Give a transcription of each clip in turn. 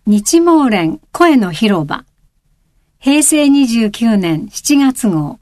日毛連声の広場平成29年7月号。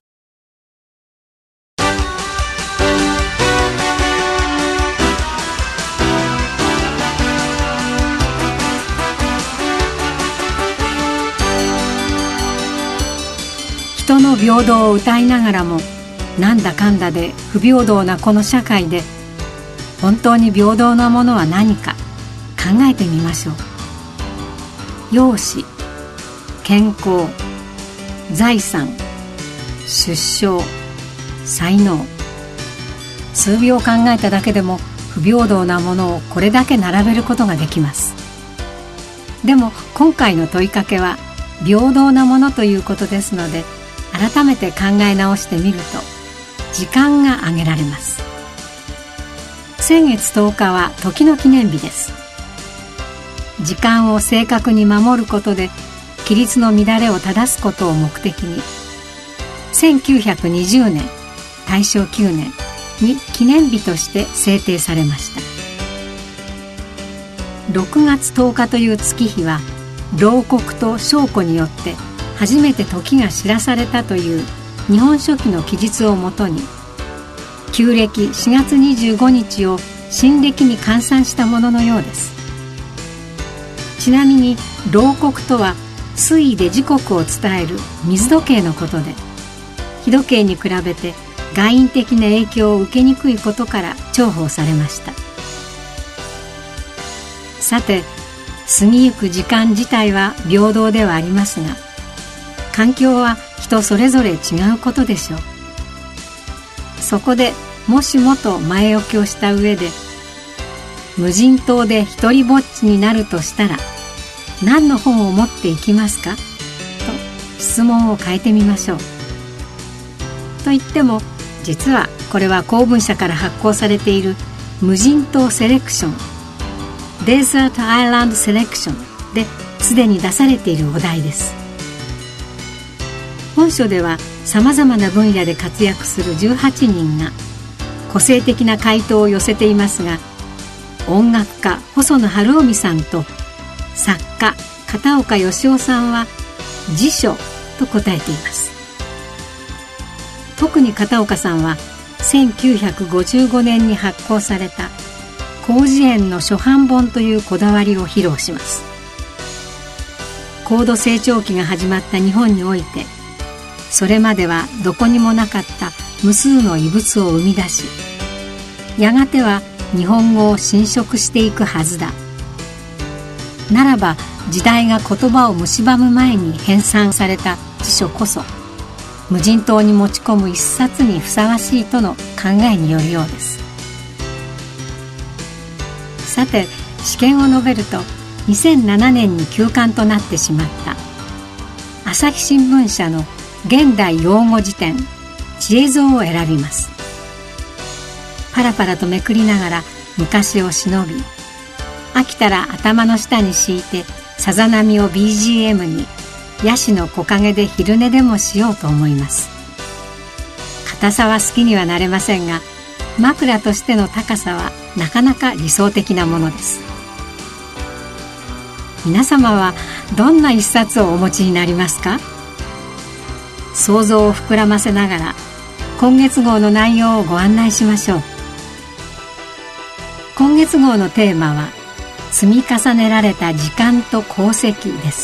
人の平等を歌いながらもなんだかんだで不平等なこの社会で本当に平等なものは何か考えてみましょう。容姿、健康、財産、出生、才能、数秒考えただけでも不平等なものをこれだけ並べることができます。でも今回の問いかけは平等なものということですので、改めて考え直してみると時間が挙げられます。先月10日は時の記念日です。時間を正確に守ることで規律の乱れを正すことを目的に1920年大正9年に記念日として制定されました。6月10日という月日は漏刻と証拠によって初めて時が知らされたという日本書紀の記述をもとに旧暦4月25日を新暦に換算したもののようです。ちなみに漏刻とは水位で時刻を伝える水時計のことで、日時計に比べて外因的な影響を受けにくいことから重宝されました。さて、過ぎゆく時間自体は平等ではありますが、環境は人それぞれ違うことでしょう。そこでもしもと前置きをした上で、無人島で一人ぼっちになるとしたら何の本を持っていきますかと質問を変えてみましょう。と言っても実はこれは公文社から発行されている無人島セレクションデザートアイランドセレクションですでに出されているお題です。本書ではさまざまな分野で活躍する18人が個性的な回答を寄せていますが、音楽家細野晴臣さんと作家片岡義雄さんは辞書と答えています。特に片岡さんは1955年に発行された広辞苑の初版本というこだわりを披露します。高度成長期が始まった日本において、それまではどこにもなかった無数の遺物を生み出し、やがては日本語を侵食していくはずだ。ならば時代が言葉を蝕む前に編纂された辞書こそ無人島に持ち込む一冊にふさわしいとの考えによるようです。さて、試験を述べると2007年に休刊となってしまった朝日新聞社の現代用語辞典知恵蔵を選びます。パラパラとめくりながら昔を忍び、飽きたら頭の下に敷いてさざ波を BGM にヤシの木陰で昼寝でもしようと思います。硬さは好きにはなれませんが、枕としての高さはなかなか理想的なものです。皆様はどんな一冊をお持ちになりますか？想像を膨らませながら今月号の内容をご案内しましょう。今月号のテーマは積み重ねられた時間と功績です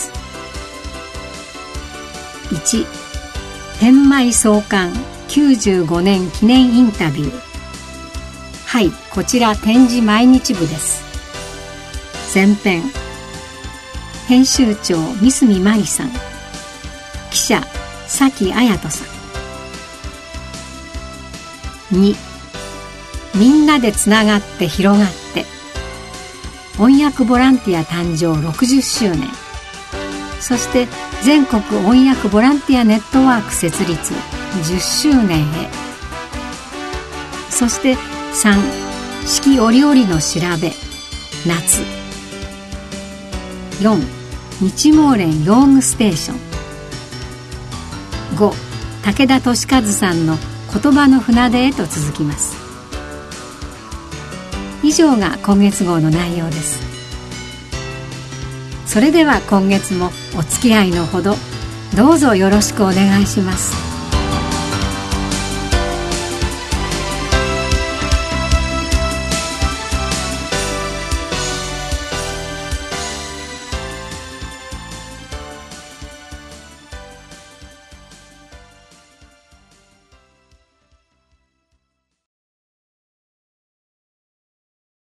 。1、天満創刊95年記念インタビュー。はい、こちら展示毎日部です。前編、編集長三角真理さん、記者崎綾人さん。2、みんなでつながって広がって翻訳ボランティア誕生60周年、そして全国翻訳ボランティアネットワーク設立10周年へ。そして3、四季折々の調べ夏。4、日毛連用具ステーション。5、武田俊和さんの言葉の船出へと続きます。以上が今月号の内容です。 それでは今月もお付き合いのほどどうぞよろしくお願いします。